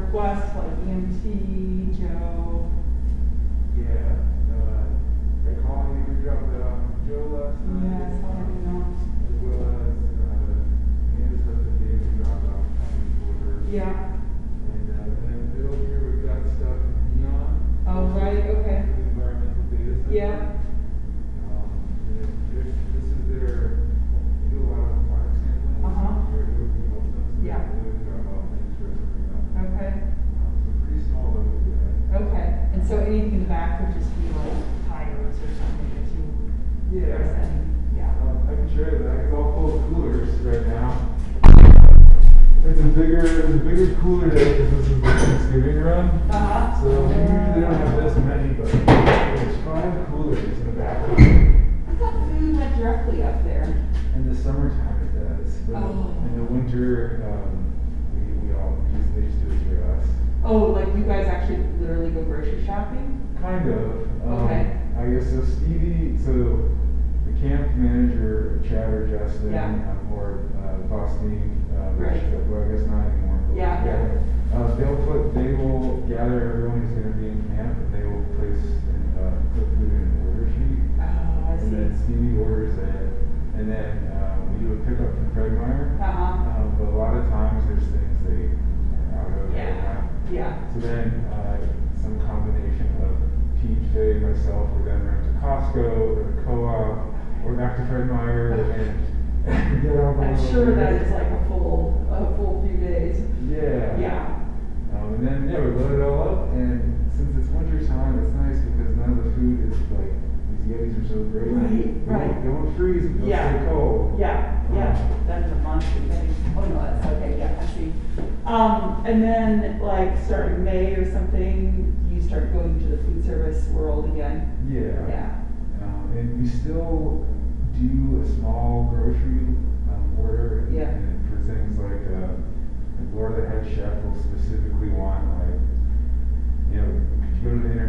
requests like EMT, Joe? Yeah, they called me, we dropped it off to Joe last night. Yes, I'll let you know. As well as, me and his husband David dropped off copies order. Yeah. And then middle here, we've got stuff from Neon. Oh, right, okay. For the environmental data center. Yeah. And then this is their, they do a lot of water sampling. Here, it would be help them. So Yeah. they would drop off things for us to bring up. Okay. So pretty small, but we do that. Okay. And so anything in the back could just be like tires or something that you Yeah. are sending? Yeah. I can show you that. It's all full of coolers right now. It's a bigger cooler day because this is the Thanksgiving run. Uh-huh. So we usually don't have this many, but there's 5 coolers in the back. I thought food went directly up there. In the summertime it does. But Oh. in the winter, they just do it through us. Oh, like you guys actually literally go grocery shopping? Kind of. Okay. I guess so the camp manager, Chad or Justin, Yeah. or Faustine, Right. well, I guess not anymore. But Yeah. they will gather everyone who's going to be in camp, and they will place and put food in an order sheet. Oh, I And then see. Stevie orders it, and then we do a pickup from Fred Meyer. Uh-huh. But a lot of times there's things they are out of. Yeah. Yeah. So then some combination of Pete, Faye, myself, we're then run to Costco or the co-op or back to Fred Meyer and get all the I'm little sure things. that is like a full few days. Yeah. Yeah. And then we load it all up, and since it's winter time, it's nice because none of the food is like these Yetis are so great. Right. They won't freeze. They'll Yeah. stay cold. Yeah. That's a monster thing. Oh no, that's okay. Yeah, I see. And then like starting May or something, you start going to the food service world again. Yeah. Yeah. And we still do a small grocery order. Yeah. And for things like Laura, the head chef, will specifically want like, could you go to the internet